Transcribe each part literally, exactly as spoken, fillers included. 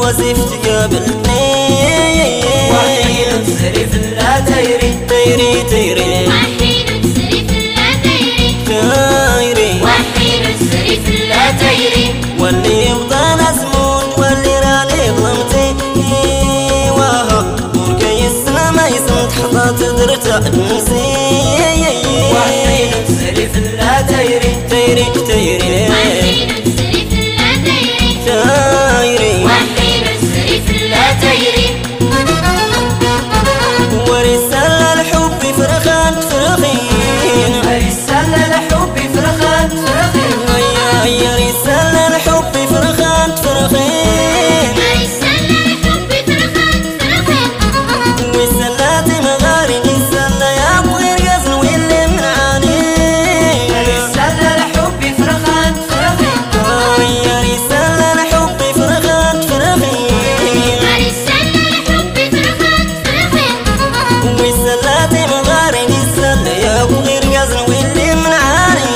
وزفت قابلني وحين تسري في لا تيري تيري تيري وحين تسري في لا تيري تيري وحين تسري في لا تيري واللي يبغى نزمون واللي راني ظلمتي واه وركي السنة ما يسمت حطات درت أنسي وحين تسري في لا تيري تيري تيري وحين تسري في لا تيري تيري وحين تسري في لا تيري ورسالة الحب فرخان فرخين رسالة الحب فرخان فرخين هيا هيا رسالة الحب فرخان فرخين رسالة الحب فرخان فرخين وسلاتي مغاري رسالة يا بغير غزل واللي منعاني رسالة الحب فرخان فرخين هيا رسالة الحب فرخان فرخين رسالة الحب فرخان فرخين وسلاتي مغاري رسالة يا بغير غزل واللي منعاني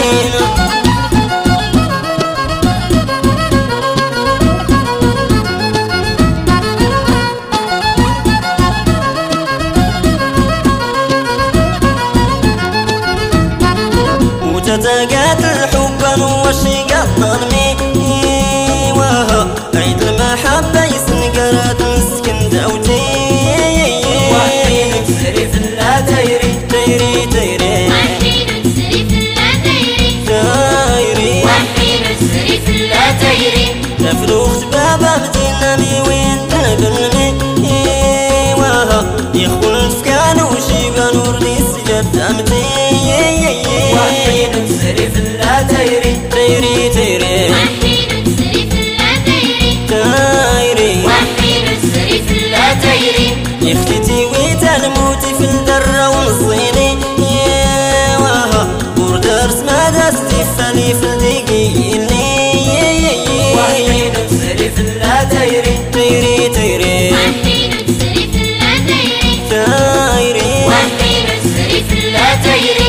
وتتقات الحب والشيق الظلمي واه عيد المحبة يسنقرات مسكن دوتي وحين تسري في لا تيري تيري تيري وحين تسري في لا تيري تيري وحين تسري في لا تيري تفلوخت بابا مدينة مي وين تنبلني واه يخون فكان وشيبان ورديس جد أمتي وحين تسري في لا تيري تيري تيري وحين تسري في لا تيري تيري وحين تسري في لا تيري يختتي ويتلموتي في الدرة ونصيني واه وردرس ما دستي فلي في الدقيقي وحين تسري في لا تيري تيري تيري وحين تسري في لا تيري تيري وحين تسري في لا تيري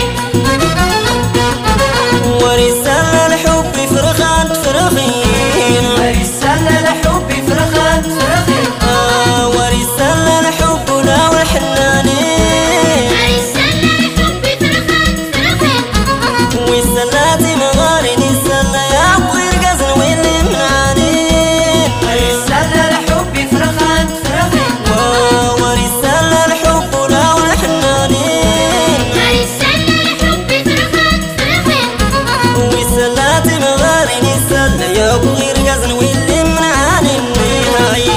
ورسالة الحب فرخان فرخين رسالة الحب فرخان فرخين آه ورسالة الحب لا والحنانين رسالة الحب فرخان فرخين وسلاتي مغاري رسالة يا بغير غزل واللي منعانين رسالة الحب فرخان فرخين آه ورسالة الحب لا والحنانين رسالة الحب فرخان فرخين وسلاتي مغاري رسالة يا بغير غزل واللي منعانين هاي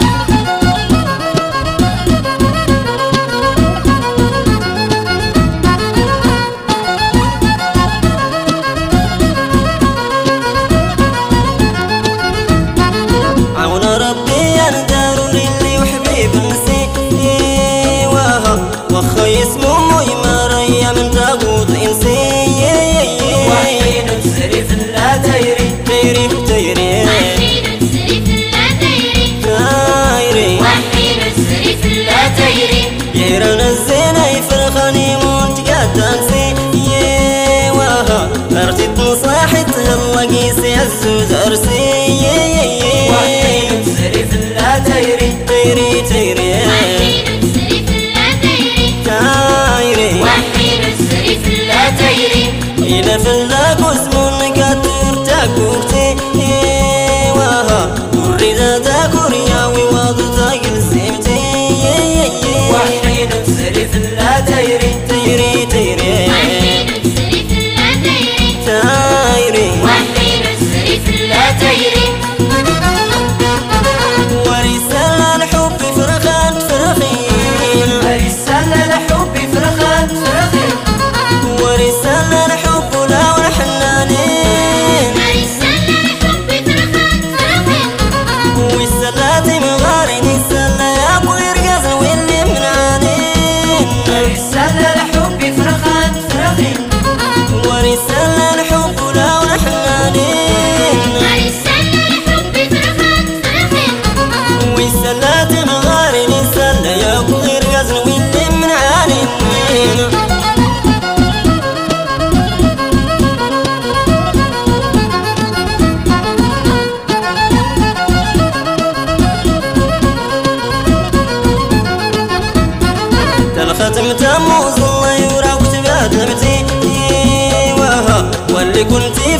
عون ربي اندار للي وحبيب نسي واه وخا اسمه موي مريا من تابوت انسي وحين تسري في لا تيري تيري تيري وحين تسري في لا تيري تيري وحين تسري في لا تيري يرن الزينة يفرخني مونت قد انسي واه ارتد نصاحت هلا قيسي عزوز ارسي وحين تسري في لا تيري تيري تيري وحين تسري في لا تيري تيري وحين تسري في لا تيري إلى فلاك وزمون كاتور تاكوتي واه وريدا تاكوريا ويواض تاكل سيمتي وحين تسري في لا تيري تيري تيري وحين تسري في لا تيري تيري وحين تسري في لا تيري ورسالة الحب فرخان فرخين رسالة الحب فرخان فرخين ورسالة الحب لا والحنانين رسالة الحب فرخان فرخين والسلات تموز الله يوراك تبات نبتي واللي كنتي